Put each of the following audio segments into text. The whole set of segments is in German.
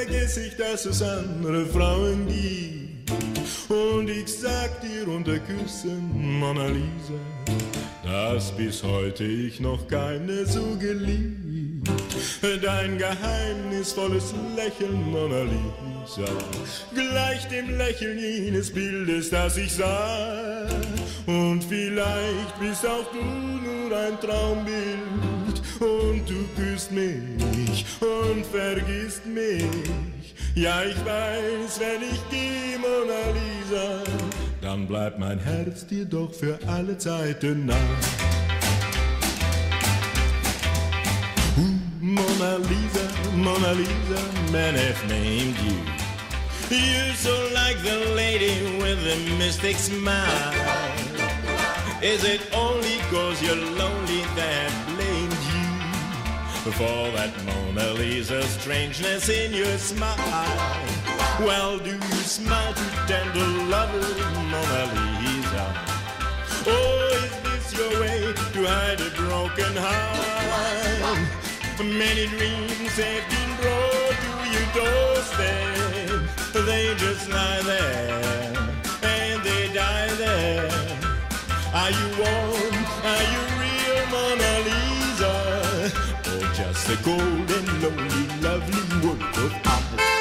vergesse ich, dass es andere Frauen gibt. Und ich sag dir unter Küssen, Mona Lisa, dass bis heute ich noch keine so geliebt. Dein geheimnisvolles Lächeln, Mona Lisa, gleich dem Lächeln jenes Bildes, das ich sah. Und vielleicht bist auch du nur ein Traumbild und du küsst mich und vergisst mich. Ja, ich weiß, wenn ich gehe, Mona Lisa, dann bleibt mein Herz dir doch für alle Zeiten nah. Mona Lisa, men have named you. You're so like the lady with the mystic smile. Is it only 'cause you're lonely that blamed you for that Mona Lisa strangeness in your smile? Well, do you smile to tender lover, Mona Lisa? Oh, is this your way to hide a broken heart? Many dreams have been brought to your doorstep. They just lie there and they die there. Are you warm? Are you real, Mona Lisa? Or just a cold and lonely, lovely work of art?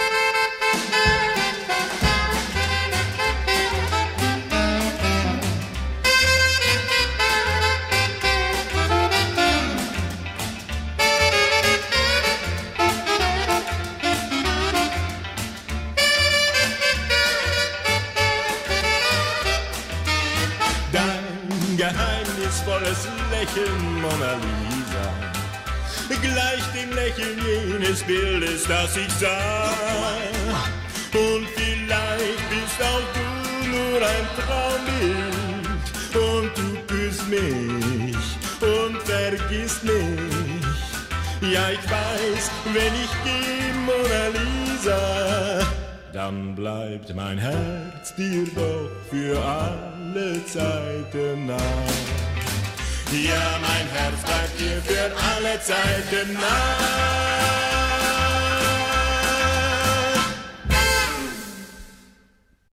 Geheimnisvolles Lächeln, Mona Lisa, gleich dem Lächeln jenes Bildes, das ich sah. Und vielleicht bist auch du nur ein Traumbild und du küsst mich und vergisst mich. Ja, ich weiß, wenn ich gehe, Mona Lisa, dann bleibt mein Herz dir doch für alle Zeiten nah. Ja, mein Herz bleibt dir für alle Zeiten nah.